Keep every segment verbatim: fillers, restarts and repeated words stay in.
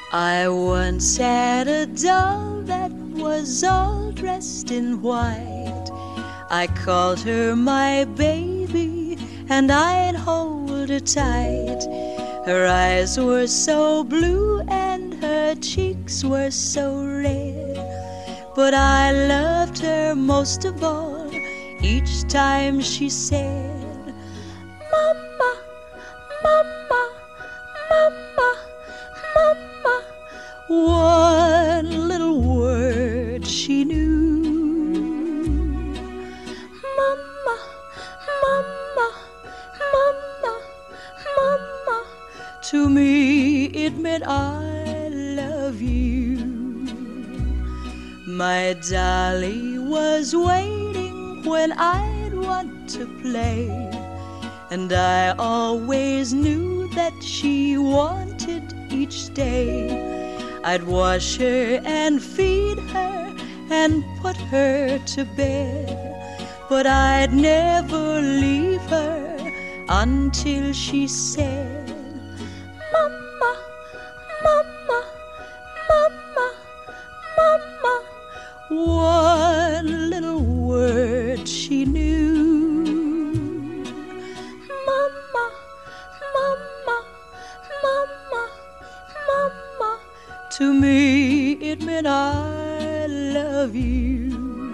I once had a doll that was all dressed in white. I called her my baby, and I'd hold her tight. Her eyes were so blue and her cheeks were so red, but I loved her most of all each time she said, "Mama, Mama, Mama, Mama." One little word she knew. Mama, Mama, Mama, Mama. To me it meant I love you. My dolly was waiting when I'd want to play, and I always knew that she wanted each day. I'd wash her and feed her and put her to bed, but I'd never leave her until she said, "Mama, Mama, Mama, Mama." One little word she knew. Mama, Mama, Mama, Mama. To me it meant I love you.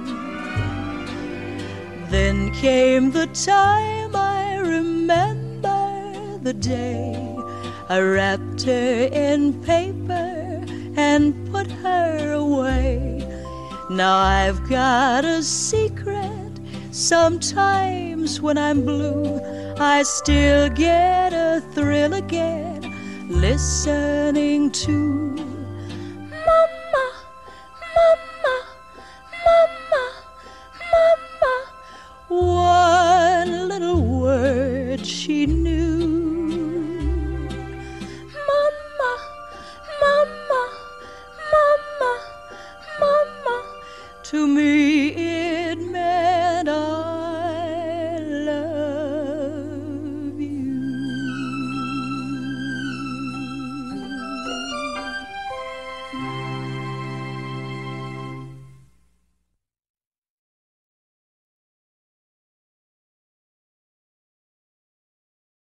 Then came the time, I remember the day, I wrapped her in paper and put her away. Now I've got a secret. Sometimes when I'm blue, I still get a thrill again listening to